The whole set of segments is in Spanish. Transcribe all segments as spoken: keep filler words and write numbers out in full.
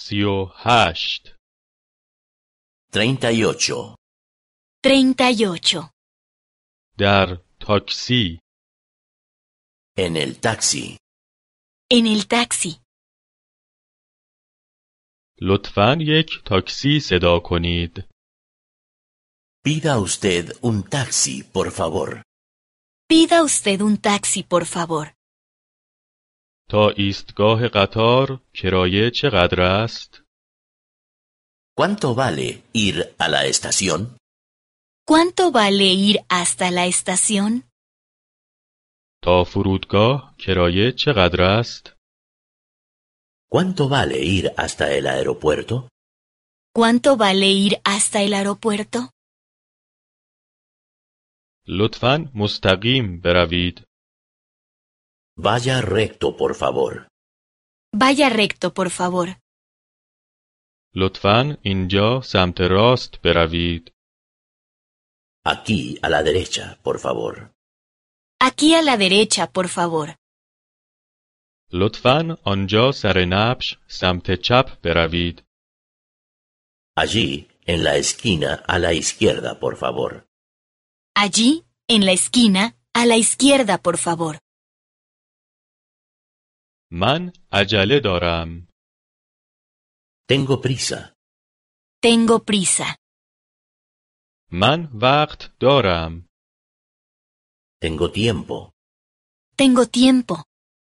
سی و هشت. treinta y ocho. treinta y ocho. در تاکسی. En el taxi. En el taxi. لطفاً یک تاکسی صدا کنید. Pida usted un taxi, por favor. Pida usted un taxi, por favor. تا ایستگاه قطار کرایه چقدر است؟ ¿Cuánto vale ir a la estación? ¿Cuánto vale ir hasta la estación? تا فرودگاه کرایه چقدر است؟ ¿Cuánto vale ir hasta el aeropuerto? ¿Cuánto vale ir hasta el aeropuerto? لطفاً مستقیم بروید. Vaya recto, por favor. Vaya recto, por favor. لطفاً اینجا سمت راست بروید. Aquí, a la derecha, por favor. Aquí a la derecha, por favor. لطفاً آنجا سر نبش سمت چپ بروید. Allí, en la esquina, a la izquierda, por favor. Allí, en la esquina, a la izquierda, por favor. من عجله دارم. Tengo prisa. Tengo prisa. من وقت دارم. Tengo tiempo. Tengo tiempo.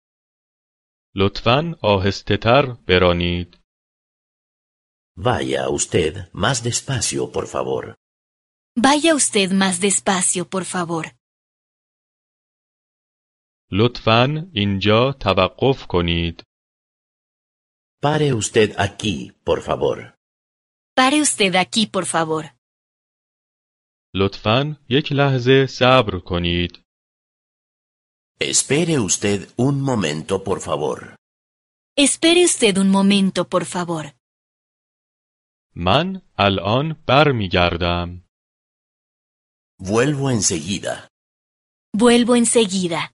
لطفاً آهسته تر برانید. Vaya usted más despacio, por favor. Vaya usted más despacio, por favor. لطفاً اینجا توقف کنید. Pare usted aquí, por favor. Pare usted aquí, por favor. لطفاً یک لحظه صبر کنید. Espere usted un momento, por favor. Espere usted un momento, por favor. من الان برمیگردم. Vuelvo enseguida. Vuelvo enseguida.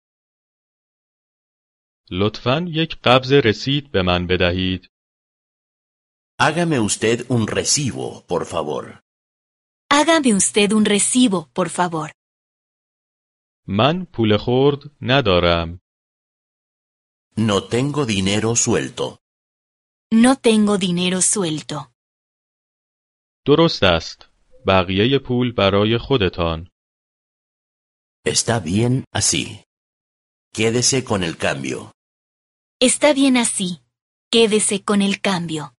لطفاً یک قبض رسید به من بدهید. Hágame usted un recibo, por favor. Hágame usted un recibo, por favor. من پول خرد ندارم. No tengo dinero suelto. No tengo dinero suelto. درست است. بقیه پول برای خودتان. Está bien así. Quédese con el cambio. Está bien así. Quédese con el cambio.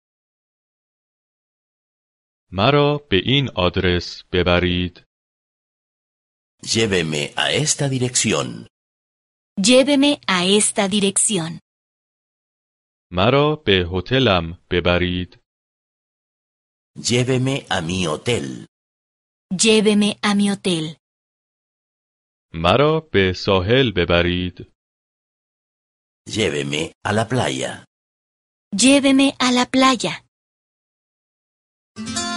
مرا به این آدرس ببرید. Lléveme a esta dirección. Lléveme a esta dirección. مرا به هتلم ببرید. Lléveme a mi hotel. Lléveme a mi hotel. مرا به ساحل ببرید. Lléveme a la playa. Lléveme a la playa.